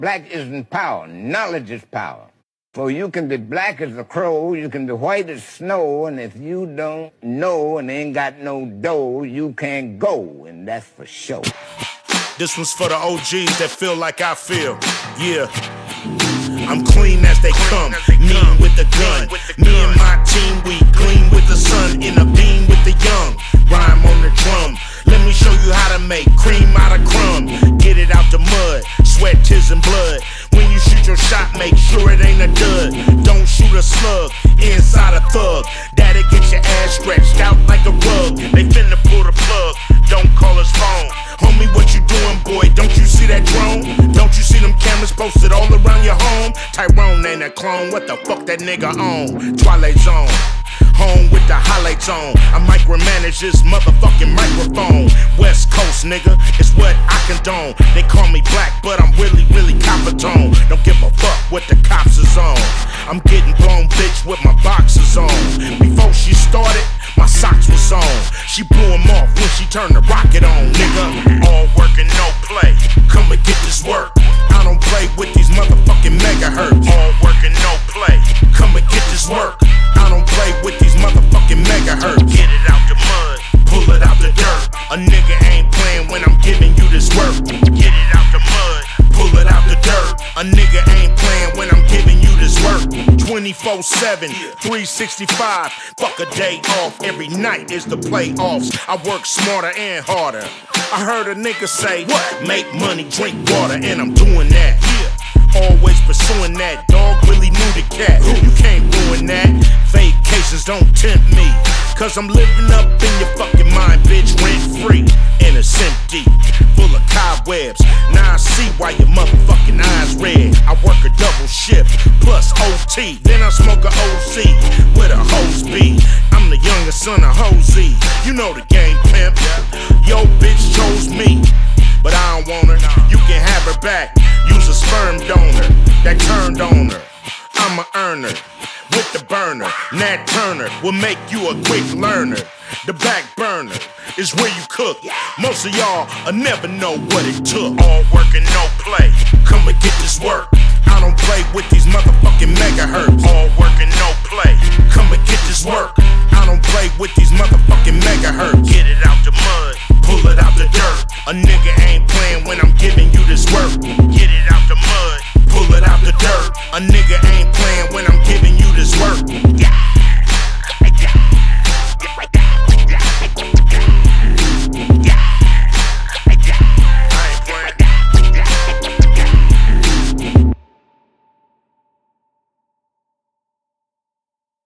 Black isn't power. Knowledge is power. For you can be black as a crow, you can be white as snow, and if you don't know and ain't got no dough, you can't go, and that's for sure. This one's for the OGs that feel like I feel. Yeah. I'm clean as they come, mean with the gun. Me and my team, we clean with the sun, in a beam with the young. Rhyme on the drum. Let me show you how to make cream out of crumb. Get it out the mud, sweat, tears, and blood. When you shoot your shot, make sure it ain't a dud. Don't shoot a slug inside a thug. That'll get your ass stretched out like a rug. They finna pull the plug, don't call his phone. Homie, what you doing, boy? Don't you see that drone? Don't you see them cameras posted all around your home? Tyrone ain't a clone, what the fuck that nigga on? Twilight Zone, home with the highlights on. I micromanage this motherfucking microphone. West Coast, nigga, it's what I condone. They call me black, but I'm really, really copper tone. Don't give a fuck what the cops is on. I'm getting blown, bitch, with my boxers on. Before she started, my socks was on. She blew them off when she turned the rocket on, nigga. All work and no play. Come and get this work. I don't play with these motherfucking megahertz. All work and no play. Come and get this work. I don't play with these motherfucking megahertz. Get it out the mud, pull it out the dirt. A nigga ain't playing when I'm giving you this work. Get it out the mud, pull it out the dirt. A nigga ain't playing when I'm giving you this work. 24/7, 365. Fuck a day off, every night is the playoffs. I work smarter and harder. I heard a nigga say, what? Make money, drink water, and I'm doing that. Yeah. Always pursuing that, dog really knew the cat. You can't ruin that. Vacations don't tempt me, cause I'm living up in your fucking mind, bitch, rent free. And it's empty, full of cobwebs. Now I see why your motherfucking eyes red. I work a double shift, plus OT. Then I smoke a OC with a hose B. I'm the youngest son of Hosey. You know the game, pimp. Yo, bitch chose me, but I don't want her. You can have her back. Use a sperm donor that turned on her. I'm a earner with the burner. Nat Turner will make you a quick learner. The back burner is where you cook. Most of y'all will never know what it took. All work and no play. Come